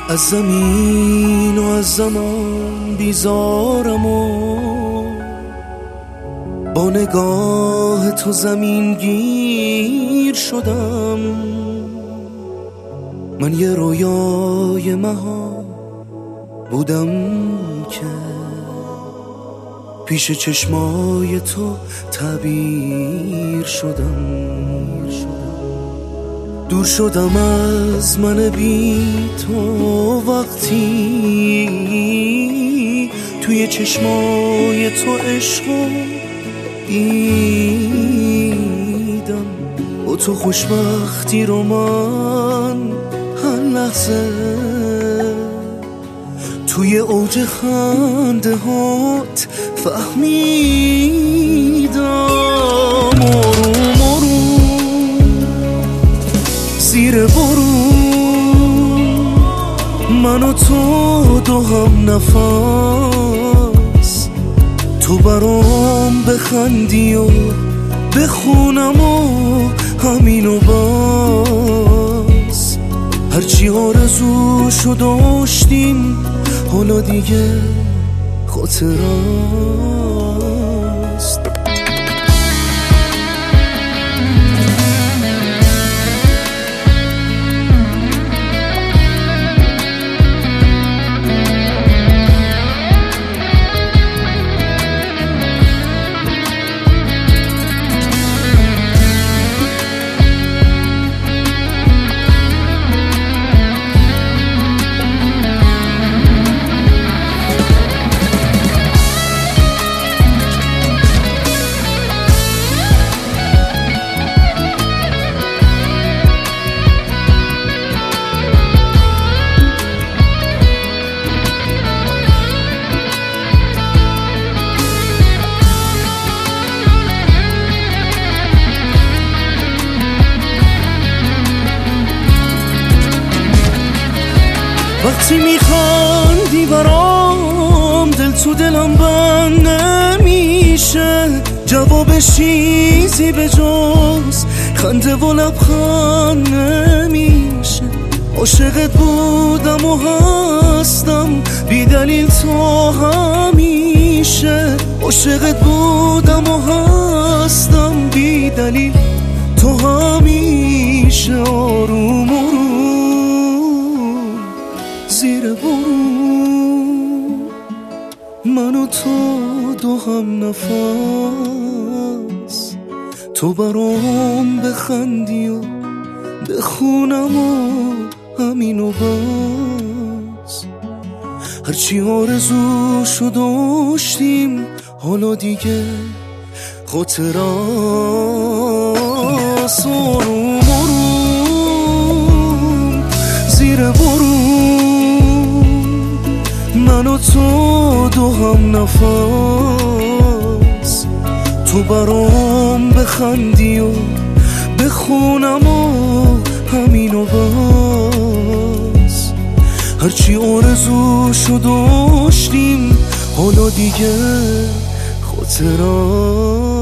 از زمین و از زمان بیزارم و با نگاه تو زمین گیر شدم. من یه رویای مها بودم که پیش چشمای تو تعبیر شدم. دور شدم از من بی تو وقتی توی چشمای تو عشقو دیدم. با تو خوشبختی رو من هر لحظه توی اوج خنده هات فهمیدم. آروم آروم زیر بارون من و تو دو هم نفس، تو برام بخندی و بخونم و همینو بس. هرچی آرزوشو داشتیم حالا دیگه خاطرست. وقتی میخندی برام دل تو دلم بند نمیشه، جوابش چیزی به جز خنده و لبخند نمیشه. عاشقت بودم و هستم بی دلیل تو همیشه. عاشقت بودم و هستم بی دلیل تو همیشه. آروم آروم زیر بارون من و تو دو هم نفس، تو برام بخندی و بخونم و همینو بس. هرچی آرزوشو داشتیم حالا دیگه خاطرست. آروم آروم زیر بارون من و تو دو هم نفس، تو برام بخندی و بخونم و همینو بس. هرچی آرزوشو داشتیم حالا دیگه خاطرست.